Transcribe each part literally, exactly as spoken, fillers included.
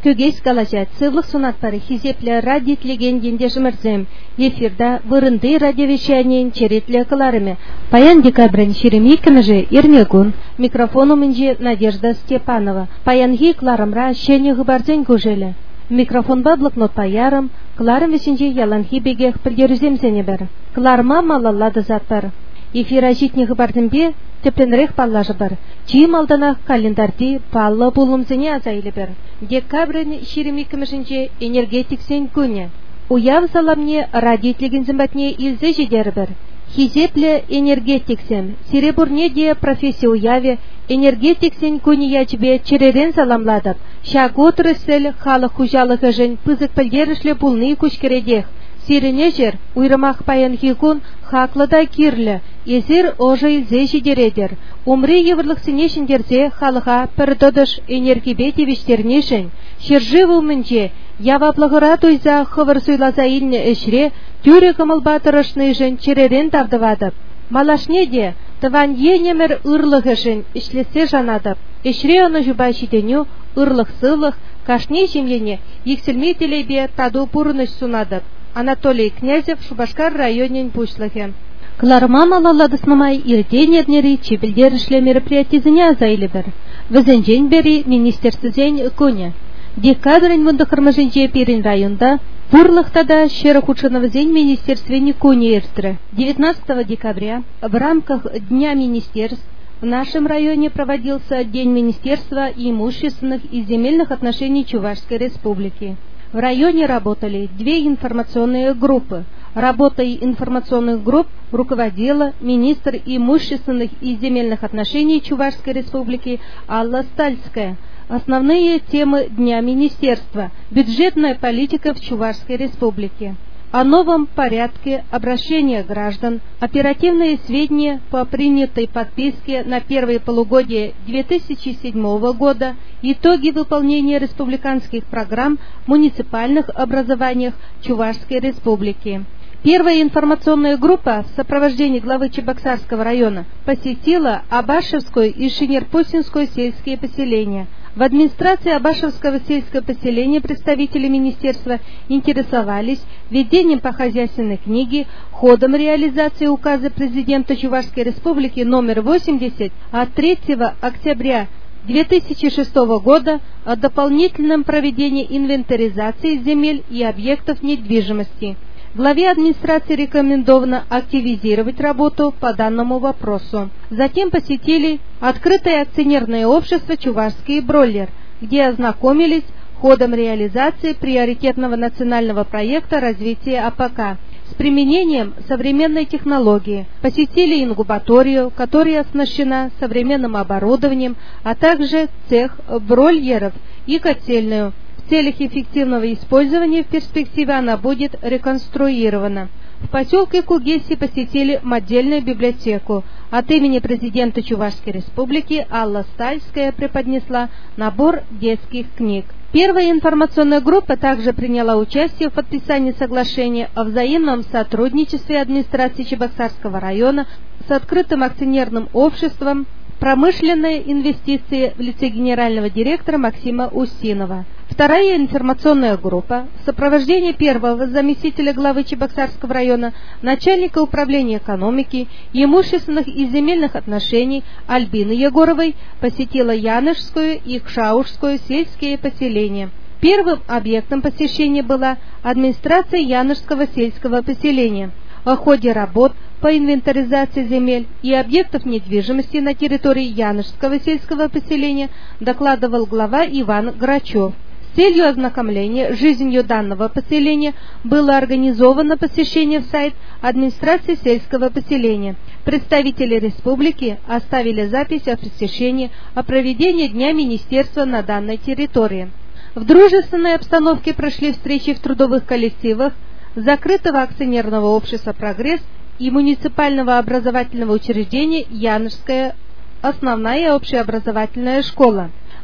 Күгейс калачат сывлық сунатпары хизепле радиотлеген дендешімірзем. Эфирда вырынды радиовещаниен черетле кыларыме. Паян декабрен шеремейкімі же Ирмегун. Микрофонумынже Надежда Степанова. Паянги кларымра шене гыбарзен көжелі. Микрофонба блокнот паярым, кларым весенже яланхи бегех пілдеріземзене бір. Кларыма малаллады затпар. Эфира житне гыбардымбе тепленрех паллажы бір. Чиым алданақ календарди паллы болымзене азайлы бір. Декабрен шеремейкімішінже энергетиксен көне. Уяв саламне радиотлеген зімбатне илзе жедер бір. Хизепле энергетиксем, серебурне де профессия уяве, энергетиксен көне ячбе черерен саламладып. Шагот рысель халық хужалығы жын пызык пілдерішлі пулны күшкередех. Сирене жер, уйрымақ паян хикун хақлыда кирлі, езір ожы илзе жедередер. Умры еврлық сінешіндерзе халыға пірдодыш энергибе девештернешін. Шерживу мүнже, яваплығыра тойза хывыр суйлаза илне ішре, тюре кымыл батырышны жын черерен тавдывадып. Малашне де, тыван енемір ұрлығы жын ішлесе жанадып. Ішре оны жұба шиденю, ұрлық сылық, кашне жемлене, ексілмей телебе таду пурыныш сунадып. Анатолий Князев, Шубашкар районен пушлығы. Кларыма малаладысмамай ирден ернері чебілдер ішле мероприятизіне азайлы бір. Візенжен бері министерсізен көне. Декабрен мұндықырмажынже перін районда, Бурлыхтада Шерохудшиновзень министерстве көне ертірі. девятнадцатого декабря в рамках Дня министерств в нашем районе проводился День министерства и имущественных и земельных отношений Чувашской республики. В районе работали две информационные группы. Работой информационных групп руководила министр имущественных и земельных отношений Чувашской республики Алла Стальская. Основные темы Дня министерства – бюджетная политика в Чувашской республике. О новом порядке обращения граждан, оперативные сведения по принятой подписке на первое полугодие две тысячи седьмого года, итоги выполнения республиканских программ в муниципальных образованиях Чувашской республики. Первая информационная группа в сопровождении главы Чебоксарского района посетила Абашевскую и Шинерпосинскую сельские поселения. В администрации Абашевского сельского поселения представители министерства интересовались ведением по хозяйственной книге, ходом реализации указа президента Чувашской республики номер восемьдесят от третьего октября две тысячи шестого года о дополнительном проведении инвентаризации земель и объектов недвижимости. Главе администрации рекомендовано активизировать работу по данному вопросу. Затем посетили открытое акционерное общество «Чувашский бройлер», где ознакомились ходом реализации приоритетного национального проекта развития АПК с применением современной технологии. Посетили ингубаторию, которая оснащена современным оборудованием, а также цех бройлеров и котельную. В целях эффективного использования в перспективе она будет реконструирована. В поселке Кугеси посетили модельную библиотеку. От имени президента Чувашской республики Алла Стальская преподнесла набор детских книг. Первая информационная группа также приняла участие в подписании соглашения о взаимном сотрудничестве администрации Чебоксарского района с открытым акционерным обществом «Промышленные инвестиции» в лице генерального директора Максима Устинова. Вторая информационная группа в сопровождении первого заместителя главы Чебоксарского района, начальника управления экономики, имущественных и земельных отношений Альбины Егоровой посетила Янышскую и Кшаушскую сельские поселения. Первым объектом посещения была администрация Янышского сельского поселения. О ходе работ по инвентаризации земель и объектов недвижимости на территории Янышского сельского поселения докладывал глава Иван Грачев. С целью ознакомления с жизнью данного поселения было организовано посещение в сайт администрации сельского поселения. Представители республики оставили запись о посещении, о проведении Дня министерства на данной территории. В дружественной обстановке прошли встречи в трудовых коллективах закрытого акционерного общества «Прогресс» и муниципального образовательного учреждения «Янышская основная общеобразовательная школа».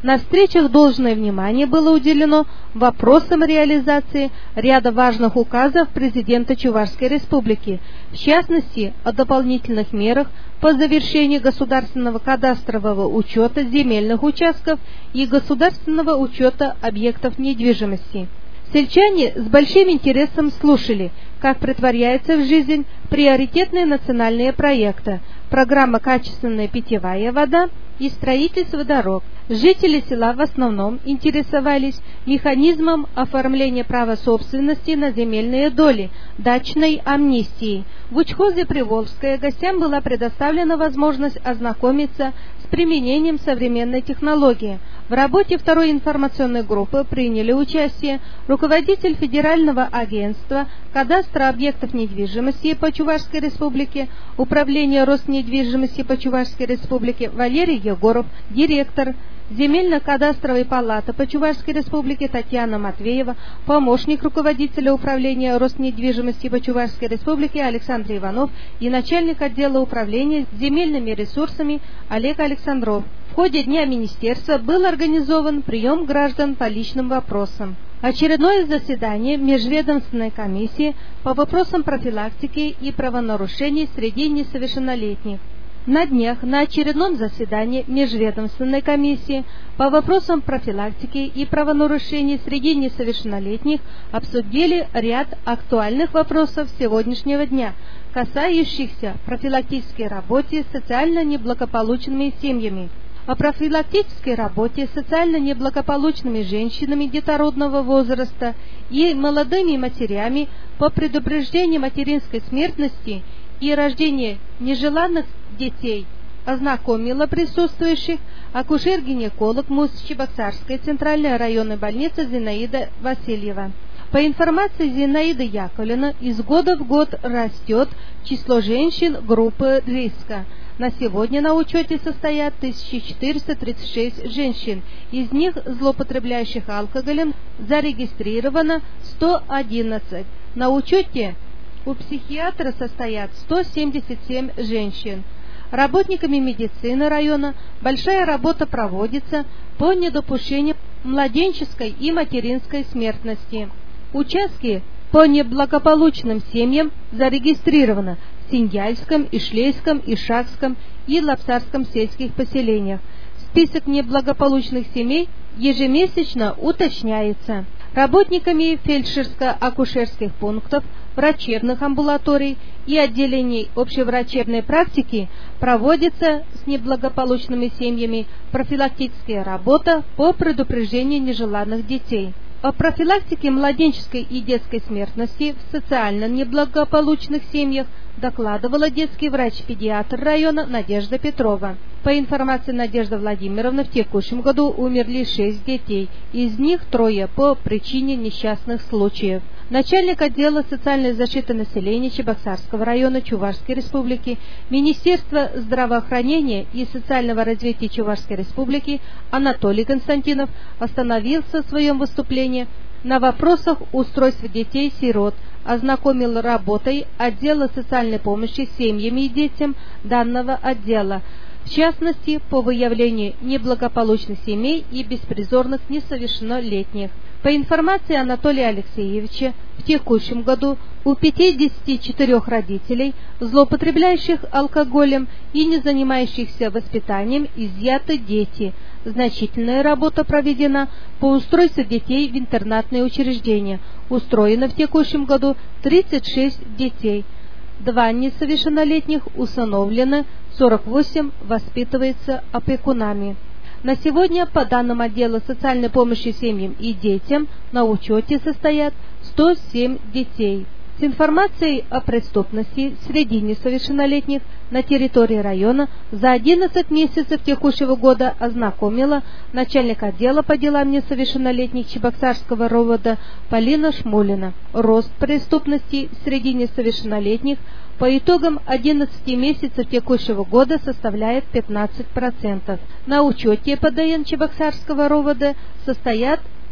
На встречах должное внимание было уделено вопросам реализации ряда важных указов президента Чувашской Республики, в частности, о дополнительных мерах по завершению государственного кадастрового учета земельных участков и государственного учета объектов недвижимости. Сельчане с большим интересом слушали, как претворяются в жизнь приоритетные национальные проекты, программа «Качественная питьевая вода» и строительство дорог. Жители села в основном интересовались механизмом оформления права собственности на земельные доли, дачной амнистии. В учхозе Приволжское гостям была предоставлена возможность ознакомиться с применением современной технологии. В работе второй информационной группы приняли участие руководитель Федерального агентства кадастра объектов недвижимости по Чувашской Республике, Управление Роснедвижимости по Чувашской Республике Валерий Егоров, директор Земельно-кадастровой палаты по Чувашской Республике Татьяна Матвеева, помощник руководителя Управления Роснедвижимости по Чувашской Республике Александр Иванов и начальник отдела управления земельными ресурсами Олег Александров. В ходе Дня Министерства был организован прием граждан по личным вопросам. Очередное заседание Межведомственной комиссии по вопросам профилактики и правонарушений среди несовершеннолетних. На днях на очередном заседании Межведомственной комиссии по вопросам профилактики и правонарушений среди несовершеннолетних обсудили ряд актуальных вопросов сегодняшнего дня, касающихся профилактической работы с социально неблагополучными семьями. О профилактической работе с социально неблагополучными женщинами детородного возраста и молодыми матерями по предупреждению материнской смертности и рождения нежеланных детей ознакомила присутствующих акушер-гинеколог МУС Чебоксарской центральной районной больницы Зинаида Васильева. По информации Зинаиды Яковлевны, из года в год растет число женщин группы риска. На сегодня на учете состоят тысяча четыреста тридцать шесть женщин, из них злоупотребляющих алкоголем зарегистрировано сто одиннадцать. На учете у психиатра состоят сто семьдесят семь женщин. Работниками медицины района большая работа проводится по недопущению младенческой и материнской смертности. Участки по неблагополучным семьям зарегистрировано в Синьяльском, Ишлейском, Ишакском и Лапсарском сельских поселениях. Список неблагополучных семей ежемесячно уточняется. Работниками фельдшерско-акушерских пунктов, врачебных амбулаторий и отделений общеврачебной практики проводится с неблагополучными семьями профилактическая работа по предупреждению нежеланных детей. О профилактике младенческой и детской смертности в социально неблагополучных семьях докладывала детский врач-педиатр района Надежда Петрова. По информации Надежды Владимировны, в текущем году умерли шесть детей, из них трое по причине несчастных случаев. Начальник отдела социальной защиты населения Чебоксарского района Чувашской Республики, Министерства здравоохранения и социального развития Чувашской Республики Анатолий Константинов остановился в своем выступлении на вопросах устройства детей-сирот, ознакомил работой отдела социальной помощи семьям и детям данного отдела, в частности, по выявлению неблагополучных семей и беспризорных несовершеннолетних. По информации Анатолия Алексеевича, в текущем году у пятидесяти четырёх родителей, злоупотребляющих алкоголем и не занимающихся воспитанием, изъяты дети. Значительная работа проведена по устройству детей в интернатные учреждения. Устроено в текущем году тридцать шесть детей. Два несовершеннолетних усыновлены, сорок восемь воспитывается опекунами. На сегодня, по данным отдела социальной помощи семьям и детям, на учете состоят сто семь детей. С информацией о преступности среди несовершеннолетних на территории района за одиннадцать месяцев текущего года ознакомила начальник отдела по делам несовершеннолетних Чебоксарского РОВД Полина Шмулина. Рост преступности среди несовершеннолетних по итогам одиннадцати месяцев текущего года составляет пятнадцать процентов. На учете ПДН Чебоксарского РОВД состоят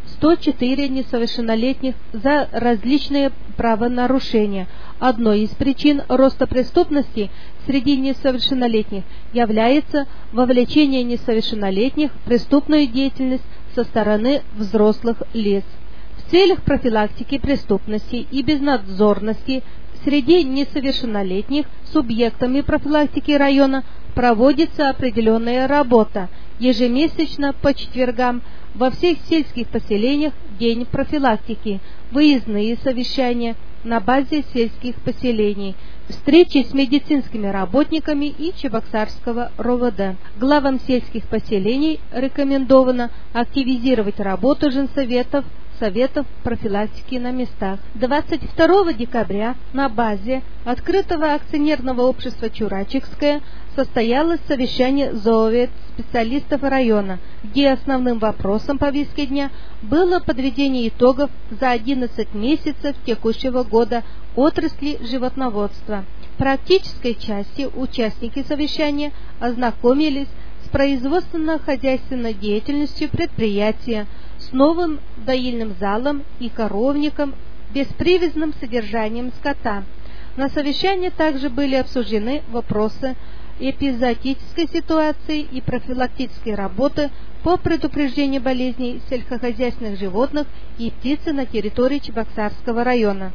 сто четыре несовершеннолетних за различные правонарушения. Одной из причин роста преступности среди несовершеннолетних является вовлечение несовершеннолетних в преступную деятельность со стороны взрослых лиц. В целях профилактики преступности и безнадзорности среди несовершеннолетних субъектами профилактики района проводится определенная работа. Ежемесячно по четвергам во всех сельских поселениях день профилактики, выездные совещания на базе сельских поселений, встречи с медицинскими работниками и Чебоксарского РОВД. Главам сельских поселений рекомендовано активизировать работу женсоветов, советов профилактики на местах. двадцать второго декабря на базе открытого акционерного общества «Чурачикское» состоялось совещание зоовет специалистов района, где основным вопросом повестки дня было подведение итогов за одиннадцать месяцев текущего года отрасли животноводства. В практической части участники совещания ознакомились с производственно-хозяйственной деятельностью предприятия, с новым доильным залом и коровником, беспривязным содержанием скота. На совещании также были обсуждены вопросы эпизоотической ситуации и профилактической работы по предупреждению болезней сельскохозяйственных животных и птицы на территории Чебоксарского района.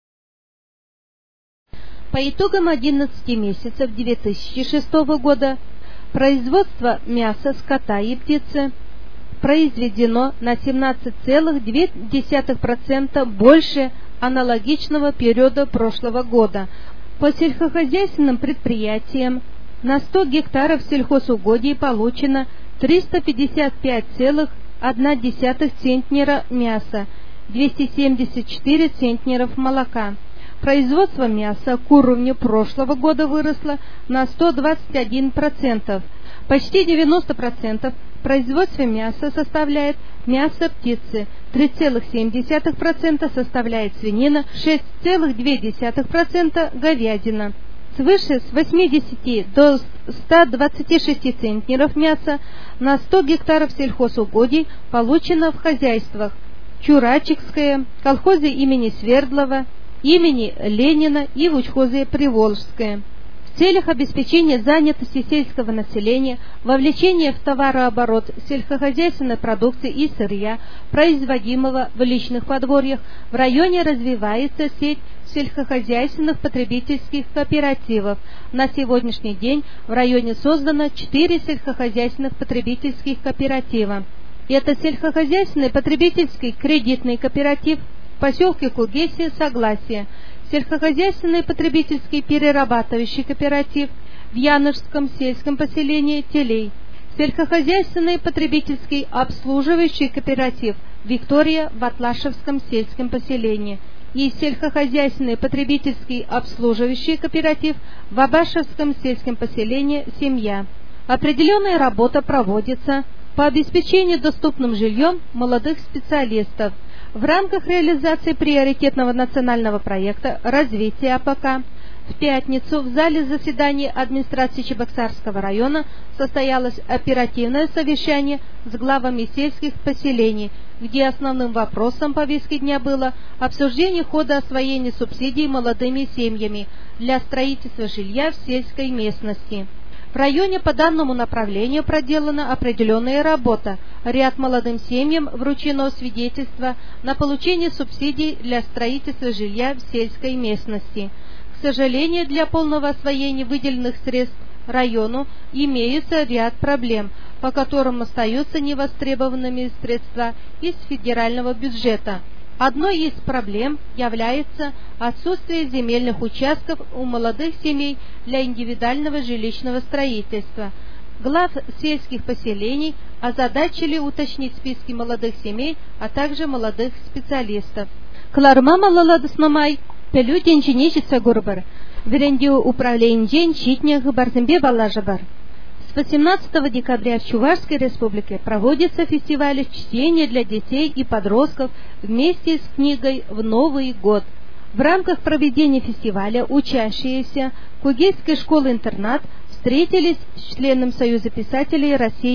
По итогам одиннадцати месяцев две тысячи шестого года производство мяса, скота и птицы произведено на семнадцать целых две десятых процента больше аналогичного периода прошлого года. По сельскохозяйственным предприятиям на сто гектаров сельхозугодий получено триста пятьдесят пять целых одна десятая центнера мяса, двести семьдесят четыре центнеров молока. Производство мяса к уровню прошлого года выросло на сто двадцать один процент. Почти девяносто процентов производства мяса составляет мясо птицы, три целых семь десятых процента составляет свинина, шесть целых две десятых процента говядина. Свыше с восьмидесяти до ста двадцати шести центнеров мяса на сто гектаров сельхозугодий получено в хозяйствах Чурачикское, колхозе имени Свердлова, имени Ленина и в учхозе Приволжское. В целях обеспечения занятости сельского населения, вовлечения в товарооборот сельскохозяйственной продукции и сырья, производимого в личных подворьях, в районе развивается сеть сельскохозяйственных потребительских кооперативов. На сегодняшний день в районе создано четыре сельскохозяйственных потребительских кооператива. Это сельскохозяйственный потребительский кредитный кооператив в поселке Кугесия «Согласие», сельскохозяйственный потребительский перерабатывающий кооператив в Янышском сельском поселении Телей, сельскохозяйственный потребительский обслуживающий кооператив «Виктория» в Атлашевском сельском поселении и сельскохозяйственный потребительский обслуживающий кооператив в Абашевском сельском поселении «Семья». Определенная работа проводится по обеспечению доступным жильем молодых специалистов. В рамках реализации приоритетного национального проекта развития АПК в пятницу в зале заседаний администрации Чебоксарского района состоялось оперативное совещание с главами сельских поселений, где основным вопросом повестки дня было обсуждение хода освоения субсидий молодыми семьями для строительства жилья в сельской местности. В районе по данному направлению проделана определенная работа. Ряд молодым семьям вручено свидетельство на получение субсидий для строительства жилья в сельской местности. К сожалению, для полного освоения выделенных средств району имеется ряд проблем, по которым остаются невостребованными средства из федерального бюджета. Одной из проблем является отсутствие земельных участков у молодых семей для индивидуального жилищного строительства. Глав сельских поселений озадачили уточнить списки молодых семей, а также молодых специалистов. Кларма малаладыснамай, пелю денчинечица гурбар, верендио управление денчитнях барзембе балажабар. С восемнадцатого декабря в Чувашской республике проводится фестиваль чтения для детей и подростков вместе с книгой «В Новый год». В рамках проведения фестиваля учащиеся Кугейской школы-интернат встретились с членом Союза писателей России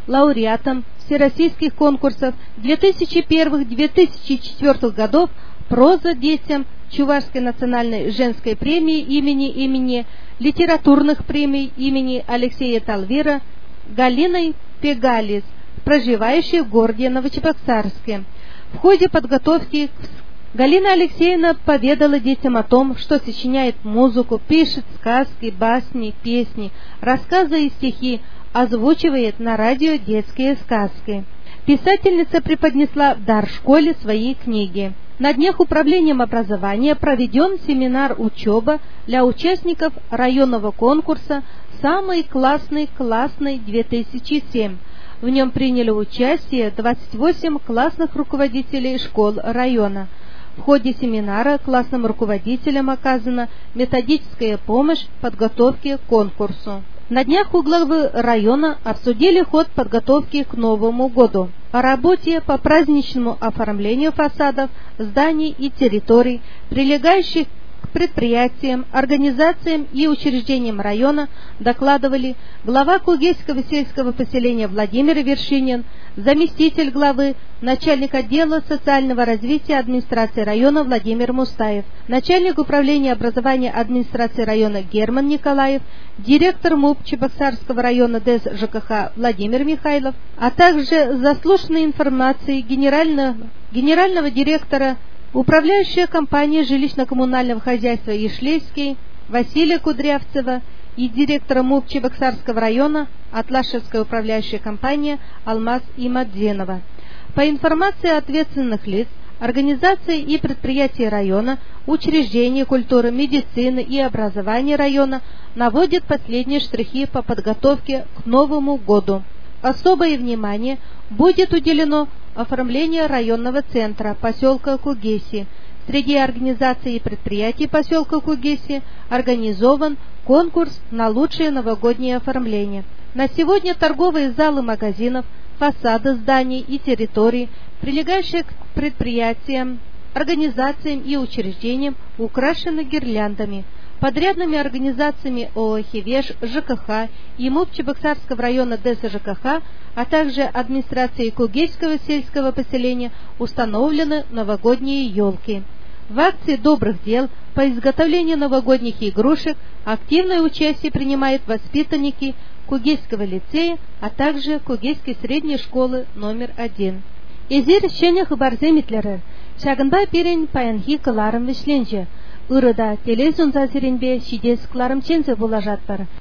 лауреатом всероссийских конкурсов две тысячи первого — две тысячи четвёртого годов «Проза детям», Чувашской национальной женской премии имени имени, литературных премий имени Алексея Талвира Галиной Пегалис, проживающей в городе Новочебоксарске. В ходе подготовки Галина Алексеевна поведала детям о том, что сочиняет музыку, пишет сказки, басни, песни, рассказы и стихи, озвучивает на радио детские сказки. Писательница преподнесла в дар школе свои книги. На днях управлением образования проведен семинар «Учеба» для участников районного конкурса «Самый классный классный две тысячи семь». В нем приняли участие двадцать восемь классных руководителей школ района. В ходе семинара классным руководителям оказана методическая помощь в подготовке к конкурсу. На днях у главы района обсудили ход подготовки к Новому году. О работе по праздничному оформлению фасадов, зданий и территорий, прилегающих к предприятиям, организациям и учреждениям района, докладывали глава Кугейского сельского поселения Владимир Вершинин, заместитель главы, начальник отдела социального развития администрации района Владимир Мустаев, начальник управления образования администрации района Герман Николаев, директор МУП Чебоксарского района ДЭС ЖКХ Владимир Михайлов, а также заслушанной информацией генерального, генерального директора управляющая компания жилищно-коммунального хозяйства Ишлейский Василия Кудрявцева и директора МУП Чебоксарского района Атлашевская управляющая компания Алмаз Имадзенова. По информации ответственных лиц, организации и предприятия района, учреждения культуры, медицины и образования района наводят последние штрихи по подготовке к Новому году. Особое внимание будет уделено оформлению районного центра поселка Кугеси. Среди организаций и предприятий поселка Кугеси организован конкурс на лучшее новогоднее оформление. На сегодня торговые залы магазинов, фасады зданий и территорий, прилегающие к предприятиям, организациям и учреждениям, украшены гирляндами. Подрядными организациями ООО «Хивеш», ЖКХ и МУП Чебоксарского района ДЭС ЖКХ, а также администрацией Кугейского сельского поселения установлены новогодние елки. В акции добрых дел по изготовлению новогодних игрушек активное участие принимают воспитанники Кугейского лицея, а также Кугейской средней школы номер один. Изир шенях барземитлері, шагынба перен паянхи кыларым вишленже. Ырыда телевизион зазиренбе шидес кыларым чензе бола жатпар.